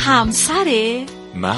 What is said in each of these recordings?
همسر من.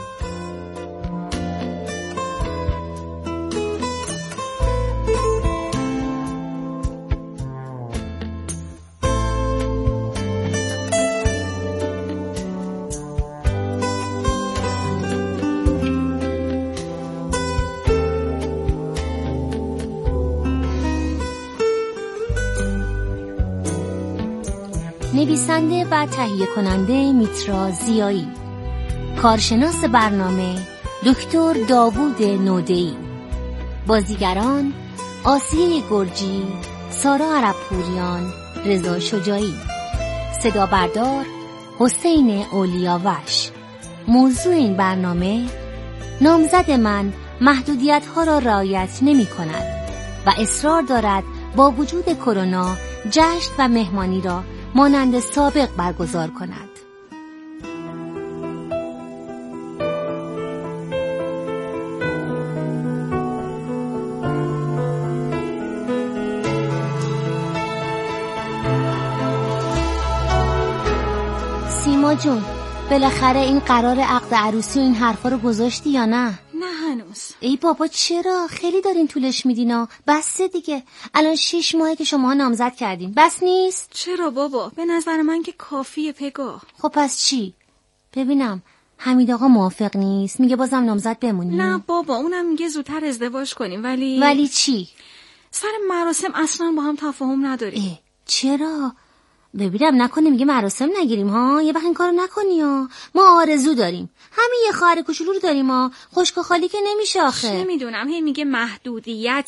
نویسنده و تهیه کننده میترا ضیایی، کارشناس برنامه دکتر داوود نوده‌ای، بازیگران آسیه گرجی، سارا عربپوریان، رضا شجاعی، صدا بردار حسین اولیاوش. موضوع این برنامه: نامزد من محدودیت‌ها را رعایت نمی‌کند و اصرار دارد با وجود کرونا جشن و مهمانی را مانند سابق برگزار کند. سیما جون، بالاخره این قرار عقد عروسی و این حرفا رو گذاشتی یا نه؟ نه هنوز. ای بابا چرا؟ خیلی دارین طولش میدینا. بسه دیگه، الان 6 ماهه که شما نامزد کردین. بس نیست؟ چرا بابا؟ به نظر من که کافیه پگاه. خب پس چی؟ ببینم حمید آقا موافق نیست، میگه بازم نامزد بمونیم. نه بابا، اونم میگه زودتر ازدواج کنیم. ولی چی؟ سر مراسم اصلا با هم تفاهم نداریم. چرا؟ ببینم نکنه میگه مراسم نگیریم ها. یه وقت این کارو نکنی ها. ما آرزو داریم، همین یه خواهر کوچولو رو داریم ها. خشک و خالی که نمیشه آخه. نمیدونم، هی میگه محدودیت،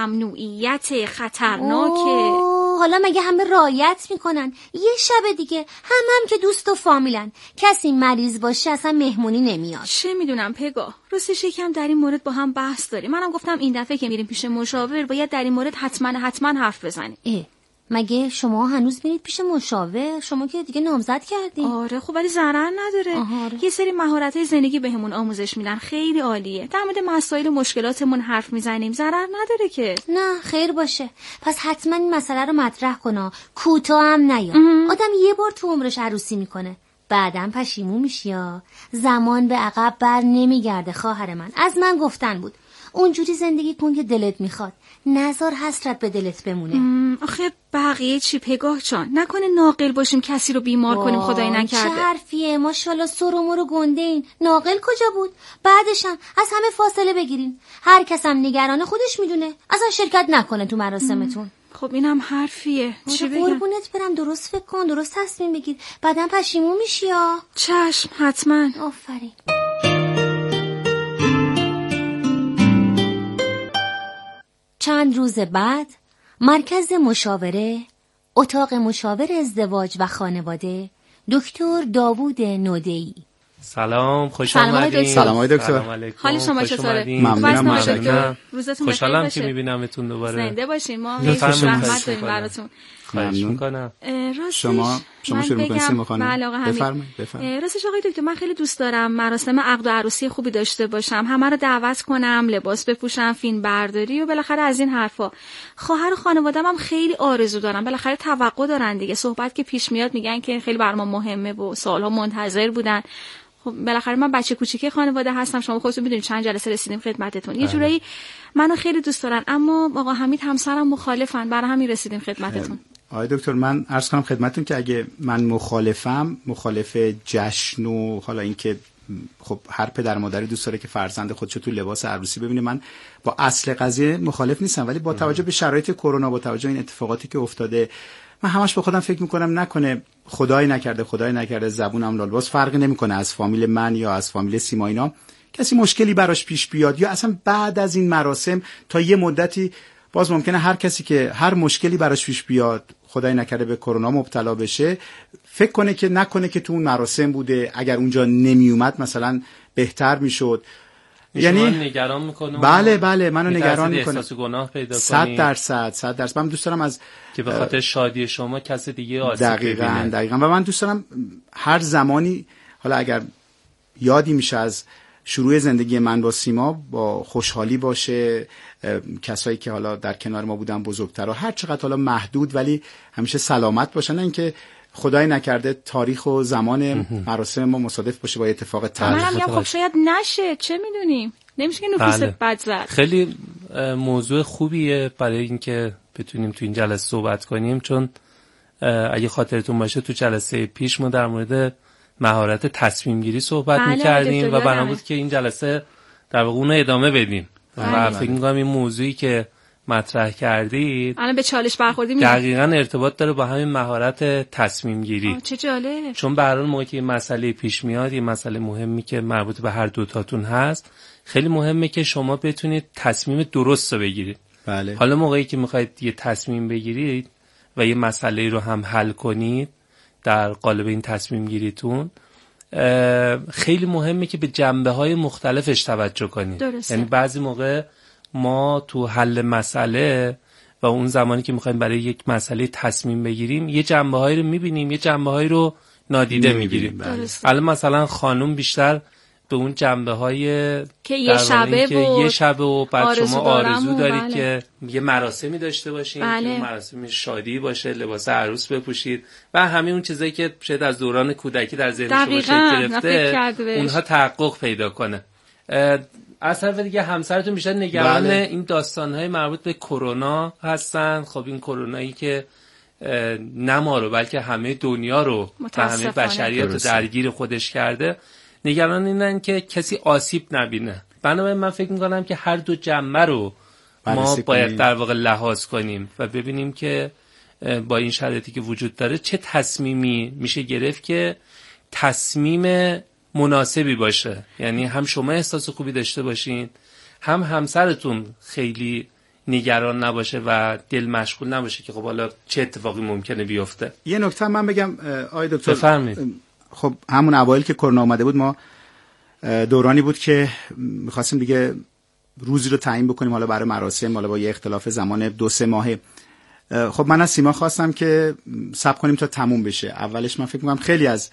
ممنوعیت، خطرناکه. حالا مگه همه رعایت میکنن؟ یه شب دیگه هم که دوست و فامیلن، کسی مریض باشه اصلا مهمونی نمیاد. چه میدونم پگاه، راستش یکم در این مورد با هم بحث داریم. منم گفتم این دفعه که میریم پیش مشاور باید در این مورد حتما حرف بزنیم. مگه شما هنوز میرید پیش مشاور؟ شما که دیگه نامزد کردین. آره خب ولی ضرر نداره. یه سری مهارت‌های زندگی بهمون آموزش میدن، خیلی عالیه. در مورد مسائل و مشکلاتمون حرف میزنیم، ضرر نداره که. نه خیر باشه. پس حتما این مسئله رو مطرح کن، کوتاه هم نیا. آدم یه بار تو عمرش عروسی میکنه، بعدم پشیمون میشی. زمان به عقب بر نمیگرده خواهر من، از من گفتن بود. اونجوری زندگی کن که دلت میخواد، نذار حسرت به دلت بمونه. آخه بقیه چی پگاه جان؟ نکنه ناقل باشیم کسی رو بیمار کنیم، خدای نکرده. چه حرفیه؟ ماشاءالله سر و مرو گنده این. ناقل کجا بود؟ بعدشم از همه فاصله بگیرین. هر کسم نگران خودش میدونه، اصلا شرکت نکنه تو مراسمتون. خب اینم حرفیه. چی بگم؟ قربونت برم، درست فکر کن، درست تصمیم بگیر، بعدم پشیمون میشی. چشم حتما. آفرین. چند روز بعد مرکز مشاوره، اتاق مشاور ازدواج و خانواده، دکتر داوود نوده‌ای. سلام، خوش آمدید. سلام آقای دکتر. حال شما چطوره؟ ممنونم دکتر. روزتون بخیر خوشحالم باشه. که میبینمتون دوباره. زنده باشین. ما زحمت داریم براتون. خواهش میکنم. شما شروع کنید خانم. بفرمایید. راستش آقای دکتر، من خیلی دوست دارم مراسم عقد و عروسی خوبی داشته باشم، همه رو دعوت کنم، لباس بپوشم، فیلم برداری و بالاخره از این حرفا. خواهر و خانواده‌ام هم خیلی آرزو دارن، بالاخره توقع دارن دیگه. صحبت که پیش میاد میگن که خیلی برام مهمه و سالها منتظر بودن. خب بالاخره من بچه کوچیک خانواده هستم، شما خودتون میدونید چند جلسه رسیدیم خدمتتون. یه جورایی منو خیلی دوست دارن، اما آقا حمید همسرم مخالفن، برای همین رسیدیم خدمتتون. آقای دکتر، من عرض کنم خدمتتون که اگه من مخالف جشن و حالا اینکه خب هر پدر مادری دوست داره که فرزند خودشو تو لباس عروسی ببینه، من با اصل قضیه مخالف نیستم، ولی با توجه به شرایط کرونا، با توجه به این اتفاقاتی که افتاده، من همش به خودم فکر میکنم نکنه خدای نکرده زبونم لالباس فرقی نمیکنه از فامیل من یا از فامیل سیما اینا کسی مشکلی براش پیش بیاد، یا اصلا بعد از این مراسم تا یه مدتی باز ممکنه هر کسی که هر مشکلی براش پیش بیاد، خدای نکرده به کرونا مبتلا بشه، فکر کنه که نکنه که تو اون مراسم بوده، اگر اونجا نمی اومد مثلا بهتر میشد. یعنی نگران میکنه. بله منو نگران میکنه. احساس گناه پیدا کنی. 100%. من دوست دارم از که به خاطر شادی شما کسی دیگه آسیب ببینه. دقیقاً. و من دوست دارم هر زمانی، حالا اگر یادی میشه از شروع زندگی من با سیما، با خوشحالی باشه، کسایی که حالا در کنار ما بودن بزرگتر و هر چقدر حالا محدود ولی همیشه سلامت باشن، نه اینکه خدای نکرده تاریخ و زمان مراسم ما مصادف باشه با اتفاق تلخ. منم میگم خب شاید نشه، چه میدونیم، نمیشه که نفوس بد زد. خیلی موضوع خوبیه برای اینکه بتونیم تو این جلسه صحبت کنیم، چون اگه خاطرتون باشه تو جلسه پیش ما در مورد مهارت تصمیم گیری صحبت می‌کردیم و بنا بود که این جلسه در واقع اون ادامه بدیم و فکر می‌کنم این موضوعی که مطرح کردید الان به چالش برخوردیم دقیقاً ارتباط داره با همین مهارت تصمیم گیری. چه جالب. چون به هر حال موقعی که این مسئله پیش میاد، این مسئله مهمی که مربوط به هر دوتاتون هست، خیلی مهمه که شما بتونید تصمیم درست رو بگیرید. بله. حالا موقعی که میخواید یه تصمیم بگیرید و یه مسئله رو هم حل کنید در قالب این تصمیم گیریتون، خیلی مهمه که به جنبه‌های مختلفش توجه کنید. درسته. یعنی بعضی موقع ما تو حل مسئله و اون زمانی که میخوایم برای یک مسئله تصمیم بگیریم یه جنبه‌هایی رو میبینیم، یه جنبه‌هایی رو نادیده میگیریم. الان مثلا خانم بیشتر به اون جنبه‌های که یه شبه و بعد شما آرزو دارید بله. که یه مراسمی داشته باشین، بله. که مراسم شادی باشه، لباس عروس بپوشید و همه اون چیزایی که شاید از دوران کودکی در ذهن شما شکل گرفته اونها تحقق پیدا کنه. از طرف دیگه همسرتون بیشتر نگران بله. این داستان‌های مربوط به کرونا هستن. خب این کرونایی که نه ما رو بلکه همه دنیا رو و همه بشریت رو درگیر خودش کرده، نگران اینن که کسی آسیب نبینه. بنابراین من فکر می‌کنم که هر دو جنبه رو ما باید در واقع لحاظ کنیم و ببینیم که با این شرایطی که وجود داره چه تصمیمی میشه گرفت که تصمیم مناسبی باشه. یعنی هم شما احساس خوبی داشته باشین، هم همسرتون خیلی نگران نباشه و دل مشغول نباشه که خب حالا چه اتفاقی ممکنه بیفته. یه نکته من بگم آقای دکتر، بفرمایید. خب همون اوایل که کرونا اومده بود ما دورانی بود که می‌خواستیم دیگه روزی رو تعیین بکنیم حالا برای مراسم، حالا با یه اختلاف زمان 2-3 ماهه. خب من از سیما خواستم که صبر کنیم تا تموم بشه. اولش من فکر می‌کنم خیلی از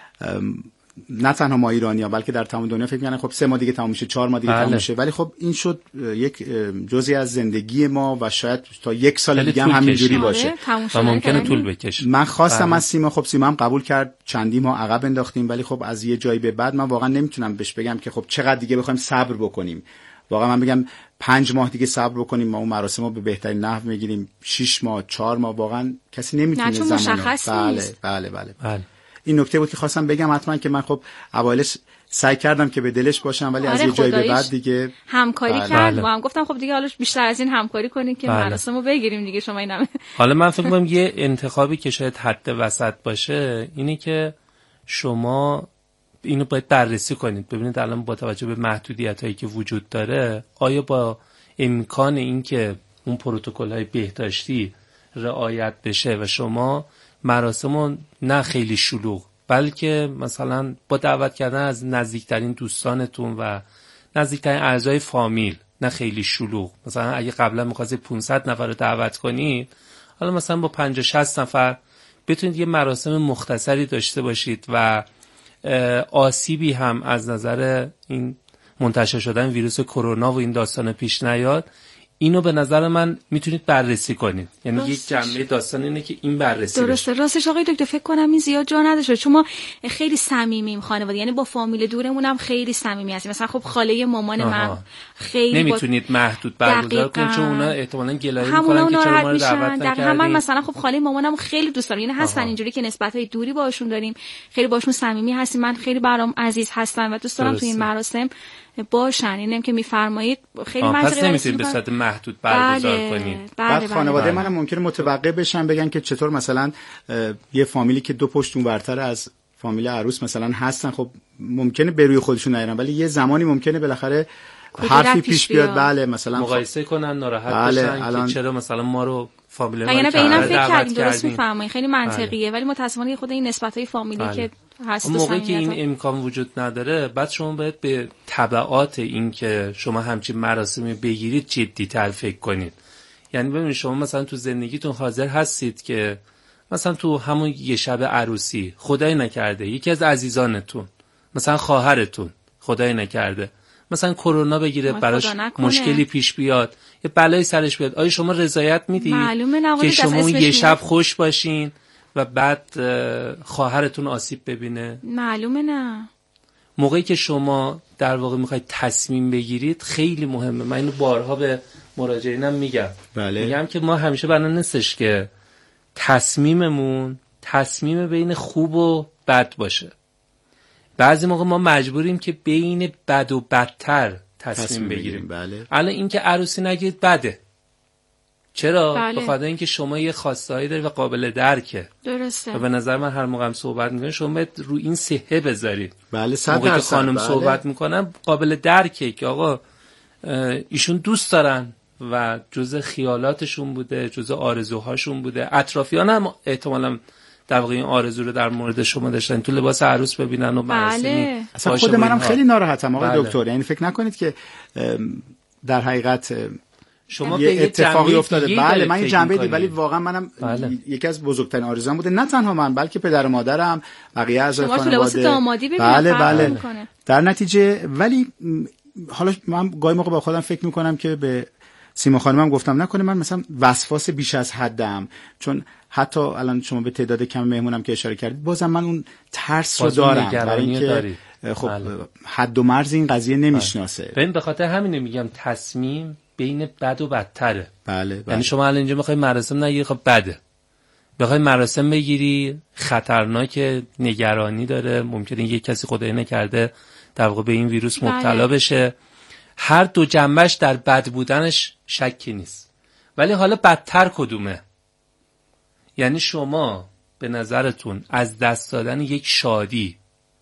نه تنها ما ایرانی‌ها بلکه در تمام دنیا فکر می‌کنن خب 3 ماه دیگه تموم میشه، 4 ماه دیگه تموم میشه، ولی خب این شد یک جزئی از زندگی ما و شاید تا 1 سال دیگه هم همینجوری باشه و ممکنه طول بکشه. من خواستم از سیما، خب سیما هم قبول کرد، چندی ما عقب انداختیم، ولی خب از یه جایی به بعد من واقعا نمیتونم بهش بگم که خب چقدر دیگه بخوایم صبر بکنیم. واقعا من بگم 5 ماه دیگه صبر بکنیم ما اون مراسم رو به بهترین نحو میگیریم، 6 ماه 4 ماه واقعا کسی نمیتونه زمانو. بله. این نکته بود که خواستم بگم حتما که من خب اوایلش سعی کردم که به دلش باشم، ولی از یه جایی به بعد دیگه همکاری کرد با هم گفتم خب دیگه حالا بیشتر از این همکاری کنید که مراسمو بگیریم دیگه شما اینم. حالا من فکر می‌کنم یه انتخابی که شاید حد وسط باشه اینه که شما اینو باید بررسی کنید، ببینید الان با توجه به محدودیتایی که وجود داره آیا با امکان اینکه اون پروتکل‌های بهداشتی رعایت بشه و شما مراسمو نه خیلی شلوغ بلکه مثلا با دعوت کردن از نزدیکترین دوستانتون و نزدیکترین اعضای فامیل، نه خیلی شلوغ، مثلا اگه قبلا می‌خواستید 500 نفر رو دعوت کنید حالا مثلا با 50-60 نفر بتونید یه مراسم مختصری داشته باشید و آسیبی هم از نظر این منتشر شدن ویروس کرونا و این داستان پیش نیاد. اینو به نظر من میتونید بررسی کنید. یعنی یک جنبه داستان اینه که این بررسی درسته. راستش آقای دکتر فکر کنم این زیاد جا نداره، چون ما خیلی صمیمیم خانواده، یعنی با فامیل دورمون هم خیلی صمیمی هستیم. مثلا خب خاله مامان من خیلی نمیتونید محدود برگزار کنید چون اونا احتمالاً گلایه میکنن که چرا ما رو دعوت نکردین. من مثلا خب خاله مامانم خیلی دوست دارم، یعنی هستن اینجوری که نسبت‌های دوری باشون داریم، خیلی باشون صمیمی هستیم، من خیلی برام عزیز هستن و دوست دارم تو این مراسم باشن. اینم که میفرمایید خیلی منطقیه. پس نمیتونید به صورت محدود برگزار کنید. بعد خانواده منم ممکنه متوقع بشن بگن که چطور مثلا یه فامیلی که 2 پشت اونورتر از فامیل عروس مثلا هستن، خب ممکنه به روی خودشون نیارن، ولی یه زمانی ممکنه بالاخره حرفی پیش بیاد. بله مثلا مقایسه کنن، ناراحت بشن که چرا مثلا ما رو فامیل ما رو دعوت کردیم. درست میفرمایید، خیلی منطقیه. ولی متأسفانه خود این نسبت‌های فامیلی که هست موقعی که این امکان وجود نداره، بعد شما باید به تبعات این که شما همچین مراسمی بگیرید جدی‌تر فکر کنید. یعنی ببینید شما مثلا تو زندگیتون حاضر هستید که مثلا تو همون یه شب عروسی خدای نکرده یکی از عزیزانتون مثلا خواهرتون خدای نکرده مثلا کرونا بگیره، براش مشکلی پیش بیاد، یه بلایی سرش بیاد، آیا شما رضایت میدید که شما یه شب خوش باشین و بعد خواهرتون آسیب ببینه؟ معلومه نه. موقعی که شما در واقع میخواید تصمیم بگیرید خیلی مهمه. من اینو بارها به مراجعینم میگم. بله. میگم که ما همیشه بنا نیستش که تصمیممون تصمیم بین خوب و بد باشه. بعضی موقع ما مجبوریم که بین بد و بدتر تصمیم بگیریم. بله. الان این که عروسی نگیرید بده. چرا؟ بله. به خاطر اینکه شما یه خواسته‌ای دارید و قابل درکه. درسته. و به نظر من هر موقع هم صحبت می‌کنید شما باید رو این صحه بذارید. بله 100%. موقعی که خانم بله. صحبت میکنن قابل درکه که آقا ایشون دوست دارن و جزء خیالاتشون بوده، جزء آرزوهاشون بوده. اطرافیان هم احتمالاً در واقع این آرزو رو در مورد شما داشتن تو لباس عروس ببینن و مراسمی. بله. اصلا خود منم خیلی ناراحتم آقای دکتر. یعنی فکر نکنید که در حقیقت شما یه اتفاقی افتاده. بله من یه جنبه دیدم، ولی واقعا منم یکی از بزرگترین آرزوام بوده، نه تنها من بلکه پدر و مادرم، بقیه اعضای خانواده. شما تو لباس دامادی ببینید. بله. در نتیجه ولی حالا من گاهی موقع با خودم فکر میکنم که به سیما خانمم گفتم نکنه من مثلا وسواس بیش از حدم، چون حتی الان شما به تعداد کم مهمونم که اشاره کردید بازم من اون ترس رو دارم، برای اینکه خب حد و مرز این قضیه نمیشناسه. ببین به خاطر همینه میگم تصمیم بین بد و بدتره. بله. یعنی شما الان اینجا میخوای مراسم نگیری، خب بده. بخوای مراسم بگیری خطرناکه، نگرانی داره، ممکنه یک کسی خدای نکرده در واقع به این ویروس مبتلا بشه. هر دو جنبش در بد بودنش شکی نیست. ولی حالا بدتر کدومه؟ یعنی شما به نظرتون از دست دادن یک شادی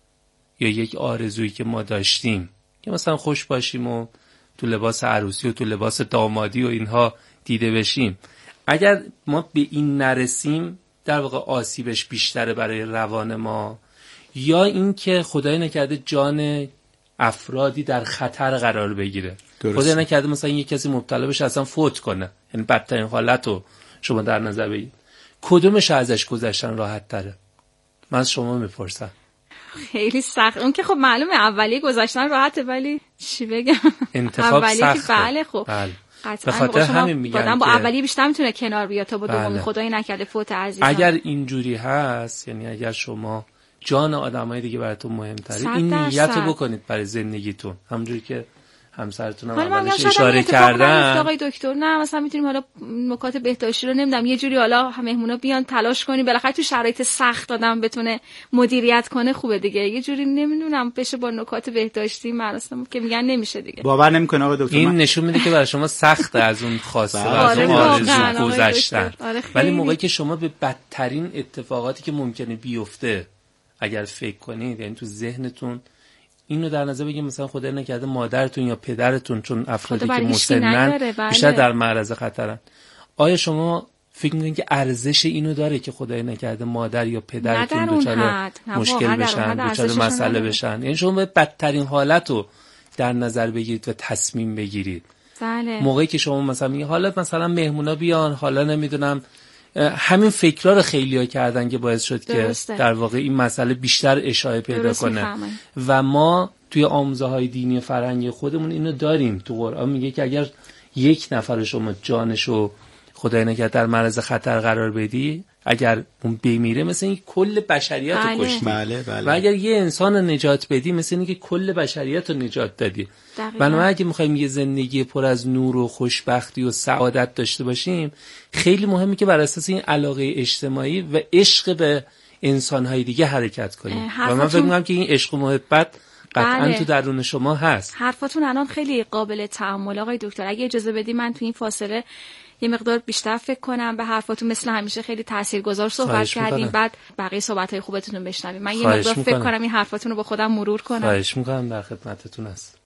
یا یک آرزویی که ما داشتیم که مثلا خوش باشیم و تو لباس عروسی و تو لباس دامادی و اینها دیده بشیم، اگر ما به این نرسیم در واقع آسیبش بیشتره برای روان ما، یا این که خدای نکرده جان افرادی در خطر قرار بگیره، خدای نکرده مثلا یک کسی مبتلا بشه اصلا فوت کنه، یعنی بدترین حالت رو شما در نظر بگیرید، کدومش ازش گذشتن راحت تره؟ من از شما میپرسم. خیلی سخت. اون که خب معلومه اولی گذاشتن راحته، ولی چی بگم انتخاب سخته. بله خب به خاطر همین میگم با اولی بیشتر میتونه کنار بیاد تا با دومی خدای نکرده فوت عزیزم. اگر اینجوری هست، یعنی اگر شما جان آدمای دیگه براتون مهمتره، این نیت رو بکنید برای زندگیتون، همونجوری که همسرتون هم اولش اشاره کردن. آقای دکتر نه مثلا میتونیم حالا نکات بهداشتی رو نمیدونم یه جوری حالا مهمونا بیان تلاش کنیم، بالاخره تو شرایط سخت آدم بتونه مدیریت کنه، خوبه دیگه. یه جوری نمیدونم بشه با نکات بهداشتی مراسم که میگن نمیشه دیگه. باور نمیکنه آقای دکتر. این نشون میده که برای شما سخته از اون خواسته و از اون آرزو گذشتن. ولی موقعی که شما به بدترین اتفاقاتی که ممکنه بیفته اگر فکر کنید، یعنی تو ذهنتون اینو در نظر بگیم مثلا خدای نکرده مادرتون یا پدرتون، چون افرادی که مسنن بیشتر در معرض خطرن، آیا شما فکر میکنید که ارزش اینو داره که خدای نکرده مادر یا پدرتون دچار مشکل بشن، دچار مسئله بشن؟ یعنی شما باید بدترین حالت رو در نظر بگیرید و تصمیم بگیرید. بله. موقعی که شما مثلا میگید حالا مثلا مهمونا بیان، حالا نمیدونم همین فکرها رو خیلی‌ها کردن که باعث شد که در واقع این مسئله بیشتر اشاعه پیدا کنه. و ما توی آموزه‌های دینی فرهنگی خودمون اینو داریم. تو قرآن میگه که اگر یک نفر شما جانشو خدای نکرده در معرض خطر قرار بدی، اگر اون بمیره مثل این کل بشریت رو کشتی. بله. و اگر یه انسان رو نجات بدی مثل این که کل بشریت رو نجات دادی. بنابراین اگه میخوایم یه زندگی پر از نور و خوشبختی و سعادت داشته باشیم، خیلی مهمه که بر اساس این علاقه اجتماعی و عشق به انسان‌های دیگه حرکت کنیم. و من فکر می‌کنم که این عشق و محبت قطعاً تو درون شما هست. حرفاتون الان خیلی قابل تأمل آقای دکتر. اگه اجازه بدی من تو این فاصله یه مقدار بیشتر فکر کنم به حرفاتون. مثل همیشه خیلی تاثیرگذار صحبت کردین، بعد بقیه صحبت‌های خوبتون رو بشنویم. من یه مقدار فکر کنم این حرفاتون رو با خودم مرور کنم. خواهش می‌کنم، در خدمتتون هستم.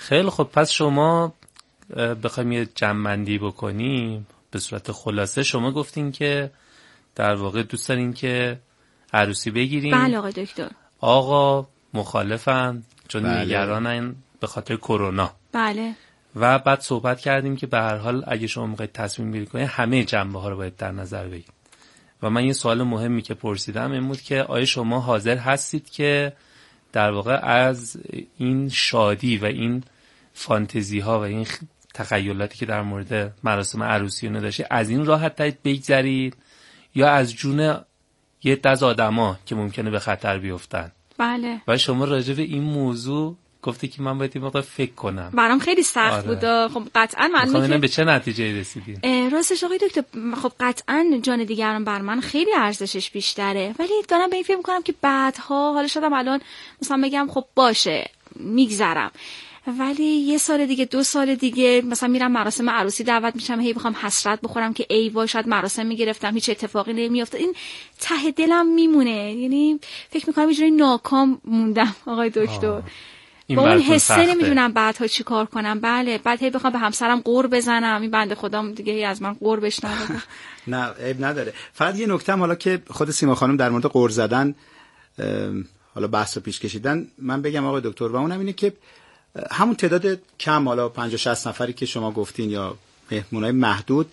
خیلی خب، پس شما بخوایم یه جمع‌بندی بکنیم به صورت خلاصه، شما گفتین که در واقع دوست دارین که عروسی بگیریم. بله آقای دکتر. آقا مخالفن چون بله. نگرانن به خاطر کرونا. بله. و بعد صحبت کردیم که به هر حال اگه شما میخواید تصمیم گیری کنید همه جنبه ها رو باید در نظر بگیرید. و من یه سوال مهمی که پرسیدم این بود که آیا شما حاضر هستید که در واقع از این شادی و این فانتزی ها و این تخیلاتی که در مورد مراسم عروسی و نداشته از این راحت دارید بگذرید، یا از جون یه دز آدما که ممکنه به خطر بیفتن؟ بله. و شما راجع به این موضوع گفتی که من باید این موقع فکر کنم. برام خیلی سخت آره. بود. خب قطعا من به چه نتیجه رسیدین؟ راستش آقای دکتر، خب قطعا جان دیگران بر من خیلی ارزشش بیشتره، ولی دارم به این فکر می‌کنم که بعدها حالا شدم الان مثلا بگم خب باشه میگذرم، ولی یه سال دیگه 2 سال دیگه مثلا میرم مراسم عروسی دعوت میشم، هی بخوام حسرت بخورم که ای وای شاید مراسم میگرفتم هیچ اتفاقی نمیافته. این ته دلم میمونه، یعنی فکر میکنم یه جوری ناکام موندم آقای دکتر. با اون حسه نمیدونم بعدها چی کار کنم. بله، بعد هی بخوام به همسرم قور بزنم، این بنده خودم دیگه هی از من قور بشنوه. نه عیب نداره. فقط یه نکته حالا که خود سیما خانم در مورد قور زدن حالا بحث رو پیش کشیدن، من بگم آقای دکتر، و اونم اینه که همون تعداد کم، حالا 50-60 نفری که شما گفتین یا مهمونای محدود،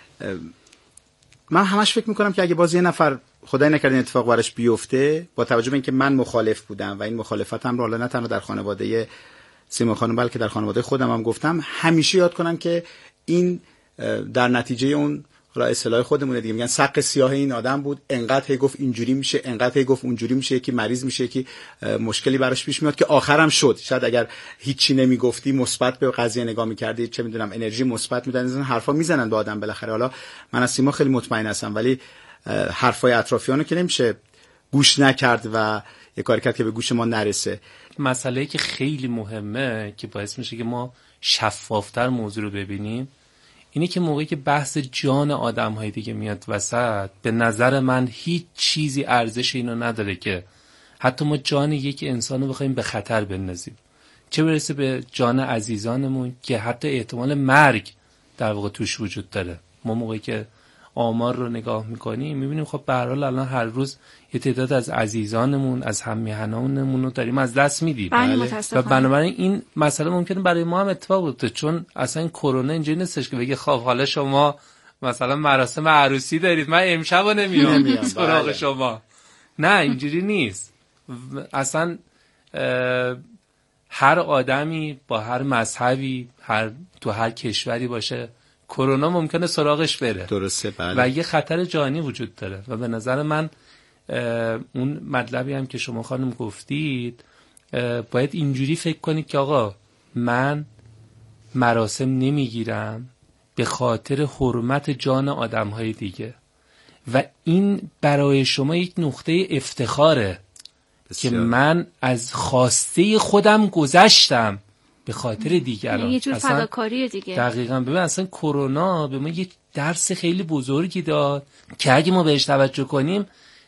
من همش فکر میکنم که اگه باز یه نفر خدای نکرده این اتفاق براش بیفته، با توجه به اینکه من مخالف بودم و این مخالفتم رو حالا نه تنها در خانواده سیما خانم بلکه در خانواده خودم هم گفتم، همیشه یاد کنم که این در نتیجه اون حالا اصطلاح خودمونه دیگه، میگن سق سیاه این آدم بود، انقدر هی گفت اینجوری میشه، انقدر هی گفت اونجوری میشه، یکی مریض میشه، یکی مشکلی براش پیش میاد که آخرم شد. شاید اگر هیچی نمیگفتی، مثبت به قضیه نگاه میکردی، چه میدونم انرژی مثبت میدن، این حرفا میزنن به آدم بالاخره. حالا من از سیما خیلی مطمئن هستم، ولی حرفای اطرافیانو که نمیشه گوش نکرد و یه کاری کرد که به گوش ما نرسه. مسئله‌ای که خیلی مهمه که باعث میشه که ما شفافتر موضوع رو ببینیم اینه که موقعی که بحث جان آدم‌های دیگه میاد وسط، به نظر من هیچ چیزی ارزش اینو نداره که حتی ما جان یک انسان رو بخوایم به خطر بندازیم، چه برسه به جان عزیزانمون که حتی احتمال مرگ در واقع توش وجود داره. ما موقعی که آمار رو نگاه میکنیم میبینیم خب به هر حال الان هر روز یه تعداد از عزیزانمون، از هم‌میهنانمون رو داریم از دست میدیم. بله. و بنابراین این مسئله ممکنه برای ما هم اتفاق بیفته، چون اصلا کرونا اینجوری نیستش که بگه خب حالا شما مثلا مراسم عروسی دارید من امشبا نمیام سراغ شما. نه اینجوری نیست. اصلا هر آدمی با هر مذهبی، تو هر کشوری باشه، کرونا ممکنه سراغش بره. درسته. بله. و یه خطر جانی وجود داره و به نظر من اون مطلبی هم که شما خانم گفتید باید اینجوری فکر کنید که آقا من مراسم نمیگیرم به خاطر حرمت جان آدم‌های دیگه و این برای شما یک نقطه افتخاره بسیار. که من از خواسته خودم گذشتم به خاطر دیگران. یه جور فداکاریه دیگه. دقیقاً. ببین اصلا کرونا به ما یه درس خیلی بزرگی داد که اگه ما بهش توجه کنیم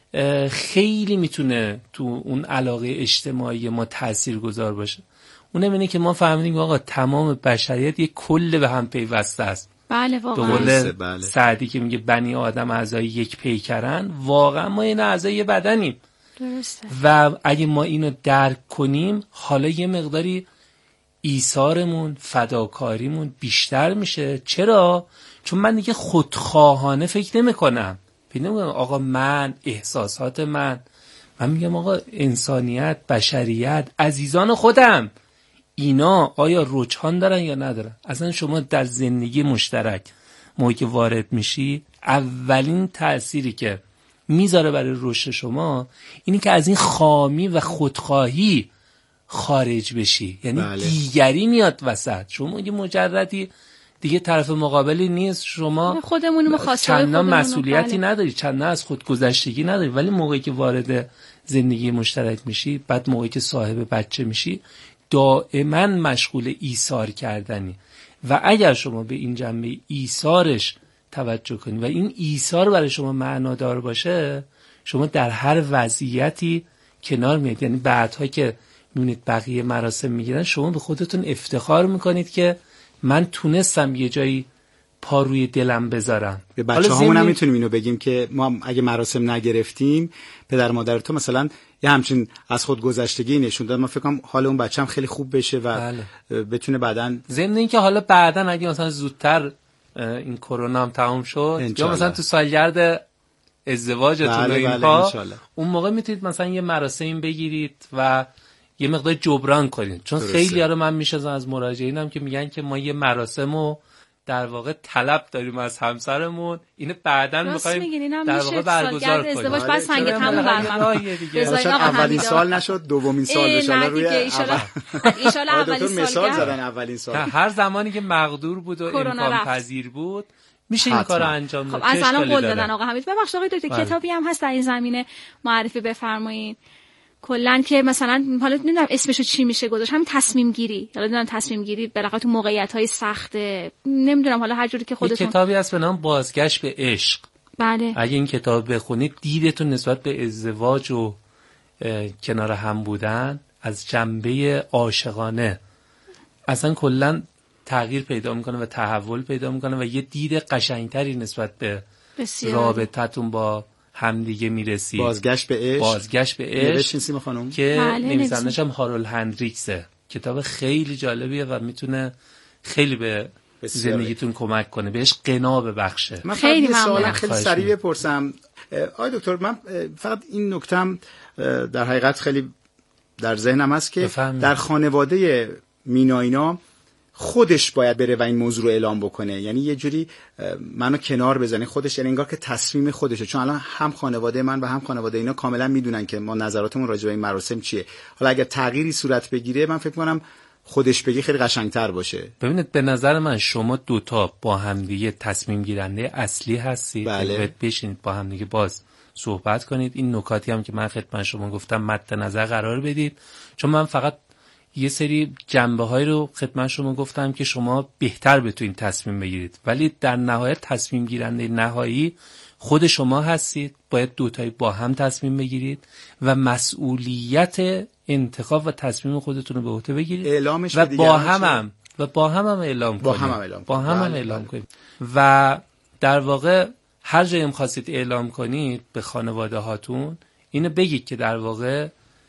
خیلی میتونه تو اون علاقه اجتماعی ما تاثیرگذار باشه. اونم اینه که ما فهمیدیم آقا تمام بشریت یک کل به هم پیوسته است. بله واقعا. به قول سعدی که میگه بنی آدم اعضای یک پیکرن، واقعا ما این اعضای یه بدنیم. درسته. و اگه ما اینو درک کنیم حالا یه مقداری ایثارمون، فداکاریمون بیشتر میشه. چرا؟ چون من دیگه خودخواهانه فکر نمی کنم. آقا من، احساسات من میگم آقا انسانیت، بشریت، عزیزان خودم، اینا آیا رجحان دارن یا ندارن؟ اصلا شما در زندگی مشترک موقعی که وارد میشی، اولین تأثیری که میذاره برای رشد شما اینی که از این خامی و خودخواهی خارج بشی. یعنی بله. دیگری میاد وسط. شما یه مجردی دیگه طرف مقابلی نیست، شما خودمون چندان مسئولیتی نداری، چندان از خودگذشتگی نداری، ولی موقعی که وارد زندگی مشترک میشی، بعد موقعی که صاحب بچه میشی، دائما مشغول ایثار کردنی. و اگر شما به این جنبه ایثارش توجه کنی و این ایثار برای شما معنادار باشه، شما در هر وضعیتی کنار میاد. یعنی بعدها که میبینید بقیه مراسم میگیرن، شما به خودتون افتخار میکنید که من تونستم یه جایی پا روی دلم بذارم. به بچه‌هامون هم میتونیم اینو بگیم که ما اگه مراسم نگرفتیم، پدر مادر تو مثلا یه همچین از خود گذشتگی نشون داد، من فکر کنم حال اون بچه‌م خیلی خوب بشه و بتونه بعداً، ضمن اینکه حالا بعداً اگه مثلا زودتر این کرونا هم تمام شد یا مثلا تو سالگرد ازدواجتون و اینها، اون موقع میتونید مثلا یه مراسم بگیرید و یه مقدار جبران کنید. چون خیلی ها رو من میشناسم از مراجعینم که میگن که ما یه مراسمو در واقع طلب داریم از همسرمون، اینو بعداً می‌خوایم در واقع برگزار کنیم. ازدواج بعد سنگ تموم برام اولین سال نشد دومین سال بشه روی ان شاء الله اولین سال مثال زدن اولین سال. هر زمانی که مقدور بود و امکان پذیر بود میشه این کارو انجام داد. خب از الان قول دادن آقا حمید. ببخشید آقای دکتر، کتابی هم هست در این زمینه معرفی بفرمایید کلا که مثلا حالا نمیدونم اسمشو چی میشه گذاشت، همین تصمیم گیری، حالا نمیدونم تصمیم گیری بالاخره تو موقعیت‌های سخته، نمیدونم حالا هر جوری که خودتون. کتابی هست به نام بازگشت به عشق. بله. اگه این کتاب بخونید دیدتون نسبت به ازدواج و کنار هم بودن از جنبه عاشقانه اصلا کلا تغییر پیدا میکنه و تحول پیدا میکنه و یه دید قشنگتری نسبت به رابطتون با همدیگه میرسی. بازگشت به عشق. بازگشت به عشق. نوشتین سیما خانم؟ که نویسندش هم هارولد هندریکسه. کتاب خیلی جالبیه و میتونه خیلی به زندگیتون کمک کنه، بهش قنا ببخشه. من خیلی ممنونم. خیلی سریع بپرسم آقای دکتر، من فقط این نکتم در حقیقت خیلی در ذهنم هست که در خانواده میناینا خودش باید بره و این موضوع رو اعلام بکنه، یعنی یه جوری منو کنار بزنه خودش، یعنی انگار که تصمیم خودشه. چون الان هم خانواده من و هم خانواده اینا کاملا میدونن که ما نظراتمون راجع به این مراسم چیه. حالا اگر تغییری صورت بگیره من فکر کنم خودش بگی خیلی قشنگتر باشه. ببینید به نظر من شما دوتا با همدیگه تصمیم گیرنده اصلی هستید. بله. بشینید با همدیگه باز صحبت کنید. این نکاتی هم که من خدمت شما گفتم مد نظر قرار بدید، چون من فقط یه سری جنبه‌های رو خدمت شما گفتم که شما بهتر بتونید تصمیم بگیرید، ولی در نهایت تصمیم گیرنده نهایی خود شما هستید. باید دوتایی با هم تصمیم بگیرید و مسئولیت انتخاب و تصمیم خودتون رو به عهده بگیرید اعلامش و با هم اعلام کنید. و در واقع هر جایی هم خواستید اعلام کنید به خانواده هاتون اینو بگید که در واقع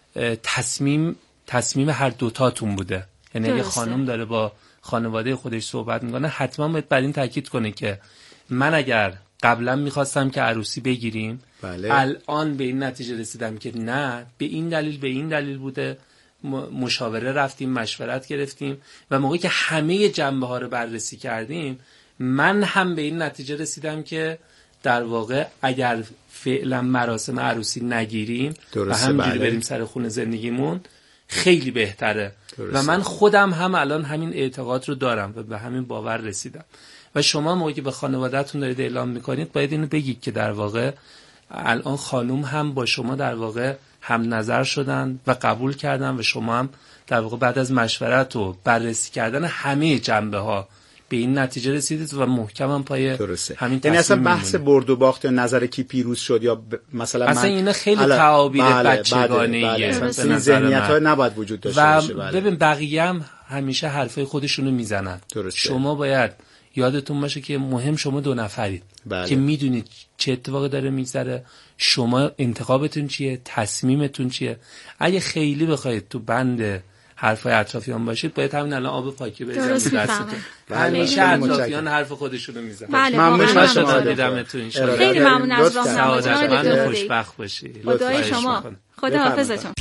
تصمیم هر دوتاتون بوده. یعنی اگه خانم داره با خانواده خودش صحبت میکنه حتما باید بر این تاکید کنه که من اگر قبلا میخواستم که عروسی بگیریم، بله. الان به این نتیجه رسیدم که نه، به این دلیل بوده، مشاوره رفتیم، مشورت گرفتیم و موقعی که همه جنبه ها رو بررسی کردیم من هم به این نتیجه رسیدم که در واقع اگر فعلا مراسم عروسی نگیریم و همینجوری بریم سر خونه زندگیمون خیلی بهتره. و من خودم هم الان همین اعتقاد رو دارم و به همین باور رسیدم. و شما موقعی که به خانواده‌تون دارید اعلام میکنید باید اینو بگید که در واقع الان خانوم هم با شما در واقع هم نظر شدن و قبول کردن و شما هم در واقع بعد از مشورت و بررسی کردن همه جنبه ها به این نتیجه رسیدید و محکماً پای همین تصمیم. یعنی اصلا بحث برد و باخت یا نظر کی پیروز شد یا مثلا اصلا اینا خیلی تعابیر بچگانه‌ایه. این ذهنیت‌ها نباید وجود داشته باشه. ببین بقیه هم همیشه حرفای خودشونو میزنن. شما باید یادتون باشه که مهم شما دو نفرید که میدونید چه اتفاقی داره میگذره، شما انتخابتون چیه، تصمیمتون چیه. اگه خیلی بخواید تو بند حرفای اطرافیان باشید باید همین الان آب پاکی بریزید دستتون. همیشه اطرافیان حرف خودشونو میزنن. ممنون از شما دیدمتون. خیلی ممنون از راهنماییتون. سعادتمند خوشبخت باشید. خدای شما. خدا حافظتون.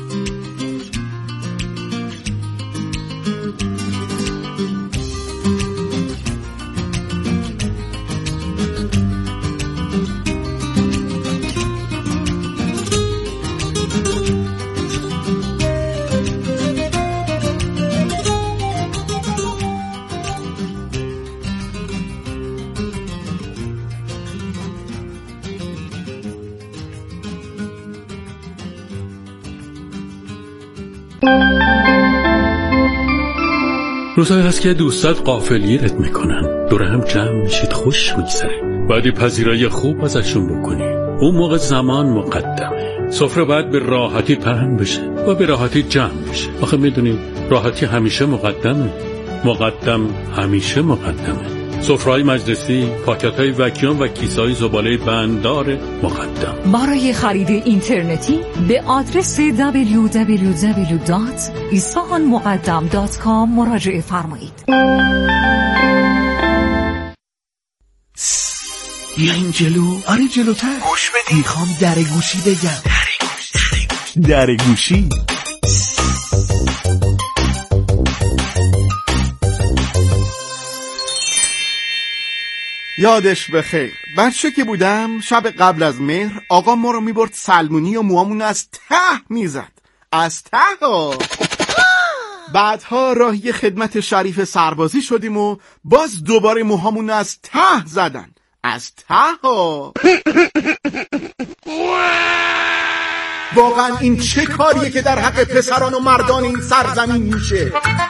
روزایی هست که دوستات غافلگیرت میکنن، دور هم جمع میشید، خوش میگذره، بعدی پذیرایی خوب ازشون بکنی. اون موقع زمان مقدمه. سفره باید به راحتی پهن بشه و به راحتی جمع بشه. آخه میدونیم راحتی همیشه مقدمه، مقدم همیشه مقدمه. سفره‌های مجلسی، پاکت‌های وکیوم و کیسه‌های زباله بنددار مقدم. برای خرید اینترنتی به آدرس www.isfahanmuqaddam.com مراجعه فرمایید. بیا این جلو. آره جلوتر. گوش بده. میخوام در گوشی بگم. در گوشی. یادش بخیر، بچه که بودم شب قبل از مهر آقا ما رو میبرد سلمونی و موامون از ته میزد. از ته ها. بعدها راهی خدمت شریف سربازی شدیم و باز دوباره موهامون از ته زدن. از ته ها. واقعا این چه کاریه که در حق پسران و مردان این سرزمین میشه؟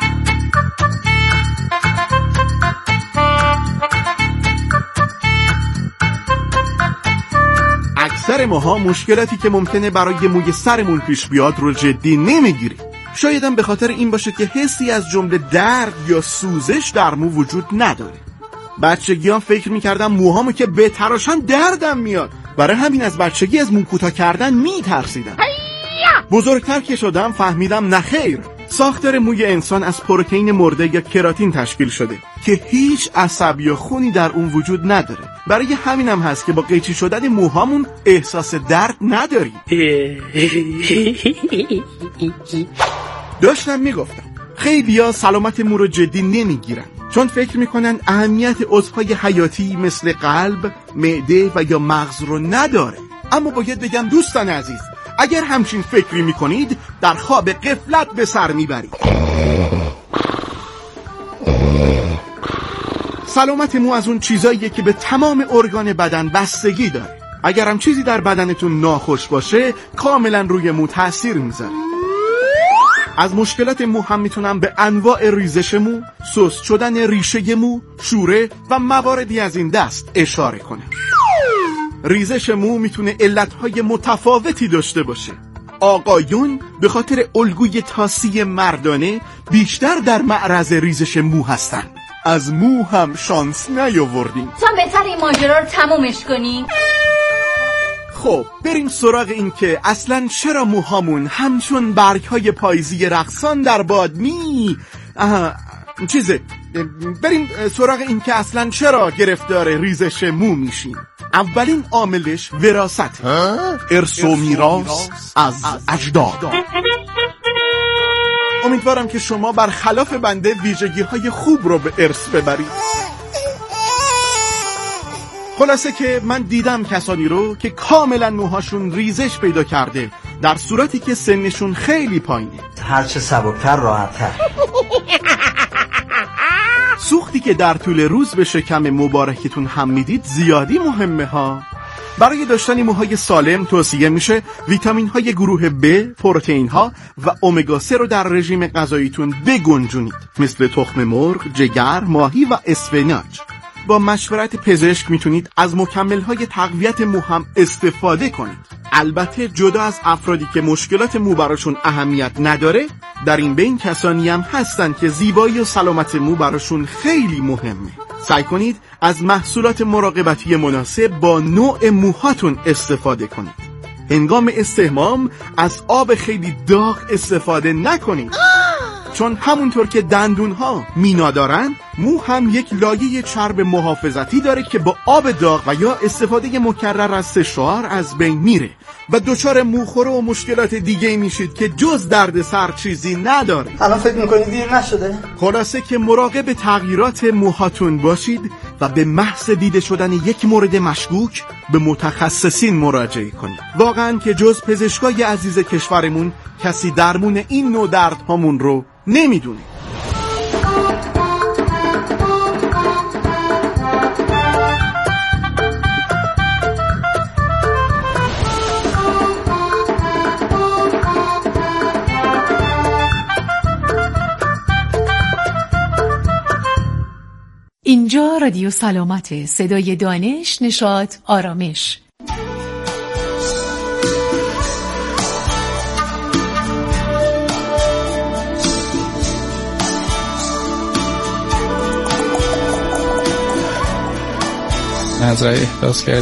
اکثر ماها مشکلاتی که ممکنه برای موی سرمون پیش بیاد رو جدی نمیگیریم. شایدم به خاطر این باشه که حسی از جمله درد یا سوزش در مو وجود نداره. بچگیام فکر میکردم موهامو که بتراشن دردم میاد، برای همین از بچگی از مو کوتاه کردن میترسیدم. بزرگتر که شدم فهمیدم نخیر، ساختار موی انسان از پروتئین مرده یا کراتین تشکیل شده که هیچ عصب یا خونی در اون وجود نداره. برای همینم هست که با قیچی شدن موهامون احساس درد نداریم. داشتم میگفتم خیلیا سلامت مو رو جدی نمیگیرن، چون فکر میکنن اهمیت عضوهای حیاتی مثل قلب، معده و یا مغز رو نداره. اما باید بگم دوستان عزیز، اگر همچین فکری میکنید در خواب غفلت به سر میبرید. سلامت مو از اون چیزاییه که به تمام ارگان بدن بستگی داره. اگر هم چیزی در بدنتون ناخوش باشه کاملا روی مو تأثیر میذاره. از مشکلات مو هم میتونم به انواع ریزش مو، سست شدن ریشه مو، شوره و مواردی از این دست اشاره کنم. ریزش مو میتونه علتهای متفاوتی داشته باشه. آقایون به خاطر الگوی تاسی مردانه بیشتر در معرض ریزش مو هستن. از مو هم شانس نیاوردیم. تا بهتر این ماجرا رو تمومش کنیم. خب بریم سراغ این که اصلا چرا موهامون همچون برگ‌های پاییزی رقصان در باد بریم سراغ این که اصلا چرا گرفتار ریزش مو میشیم. اولین عاملش وراثت، ارث و میراث از اجداد. امیدوارم که شما برخلاف بنده ویژگی‌های خوب رو به ارث ببرید. خلاصه که من دیدم کسانی رو که کاملا موهاشون ریزش پیدا کرده در صورتی که سنشون خیلی پایینه. هرچه سبکتر راحت‌تر. سوختی که در طول روز به شکم مبارکتون هم میدید زیادی مهمه ها. برای داشتن موهای سالم توصیه میشه ویتامین های گروه B، پروتئین ها و امگا 3 رو در رژیم غذاییتون بگنجونید، مثل تخم مرغ، جگر، ماهی و اسفناج. با مشورت پزشک میتونید از مکمل های تقویت مو هم استفاده کنید. البته جدا از افرادی که مشکلات مو براشون اهمیت نداره، در این بین کسانی هم هستن که زیبایی و سلامت مو براشون خیلی مهمه. سعی کنید از محصولات مراقبتی مناسب با نوع موهاتون استفاده کنید. هنگام استحمام از آب خیلی داغ استفاده نکنید، چون همونطور که دندونها مینا دارن، مو هم یک لایه چرب محافظتی داره که با آب داغ و یا استفاده مکرر از سشوار از بین میره و دچار موخوره و مشکلات دیگه میشید که جز درد سر چیزی نداره. الان فکر میکنید دیر نشده؟ خلاصه که مراقب تغییرات موهاتون باشید و به محض دیده شدن یک مورد مشکوک به متخصصین مراجعه کنید. واقعا که جز پزشکای عزیز کشورمون کسی درمون این نوع دردهامون رو نمیدونه. اینجا رادیو سلامت، صدای دانش، نشاط، آرامش. مزرعه احداث کردیم.